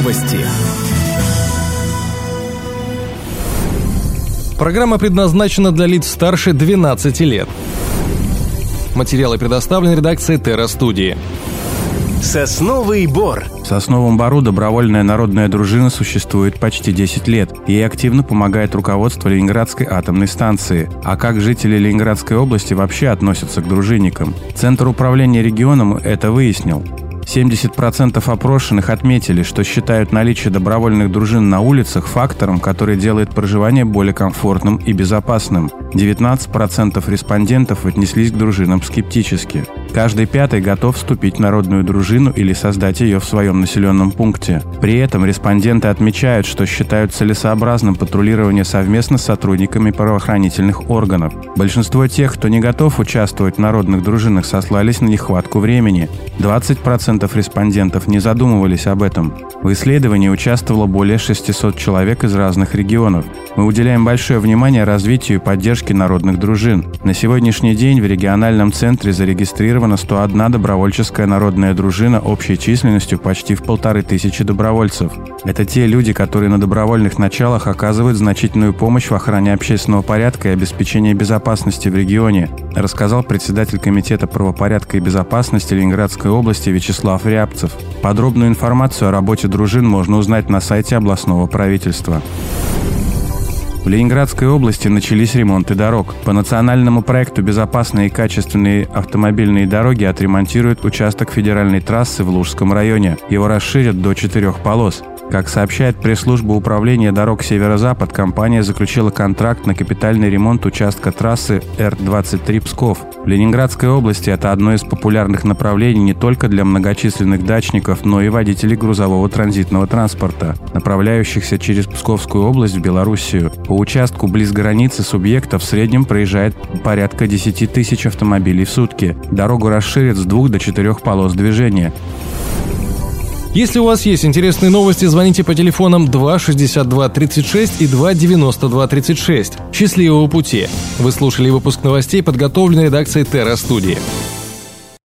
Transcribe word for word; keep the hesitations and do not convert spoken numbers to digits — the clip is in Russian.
Новости. Программа предназначена для лиц старше двенадцати лет. Материалы предоставлены редакцией Терра-студии. Сосновый Бор. В Сосновом Бору добровольная народная дружина существует почти десять лет. Ей активно помогает руководство Ленинградской атомной станции. А как жители Ленинградской области вообще относятся к дружинникам? Центр управления регионом это выяснил. семьдесят процентов опрошенных отметили, что считают наличие добровольных дружин на улицах фактором, который делает проживание более комфортным и безопасным. девятнадцать процентов респондентов отнеслись к дружинам скептически. Каждый пятый готов вступить в народную дружину или создать ее в своем населенном пункте. При этом респонденты отмечают, что считают целесообразным патрулирование совместно с сотрудниками правоохранительных органов. Большинство тех, кто не готов участвовать в народных дружинах, сослались на нехватку времени. двадцать процентов респондентов не задумывались об этом. В исследовании участвовало более шестисот человек из разных регионов. Мы уделяем большое внимание развитию и поддержке народных дружин. На сегодняшний день в региональном центре зарегистрирована сто одна добровольческая народная дружина общей численностью почти в полторы тысячи добровольцев. Это те люди, которые на добровольных началах оказывают значительную помощь в охране общественного порядка и обеспечении безопасности в регионе, рассказал председатель Комитета правопорядка и безопасности Ленинградской области Вячеслав Рябцев. Подробную информацию о работе дружин можно узнать на сайте областного правительства. В Ленинградской области начались ремонты дорог. По национальному проекту «Безопасные и качественные автомобильные дороги» отремонтируют участок федеральной трассы в Лужском районе. Его расширят до четырех полос. Как сообщает пресс-служба управления дорог «Северо-Запад», компания заключила контракт на капитальный ремонт участка трассы Р двадцать три Псков. В Ленинградской области это одно из популярных направлений не только для многочисленных дачников, но и водителей грузового транзитного транспорта, направляющихся через Псковскую область в Белоруссию. По участку близ границы субъекта в среднем проезжает порядка десять тысяч автомобилей в сутки. Дорогу расширят с двух до четырех полос движения. Если у вас есть интересные новости, звоните по телефонам два шестьдесят два тридцать шесть и два девяносто два тридцать шесть. Счастливого пути! Вы слушали выпуск новостей, подготовленный редакцией Терра-студии.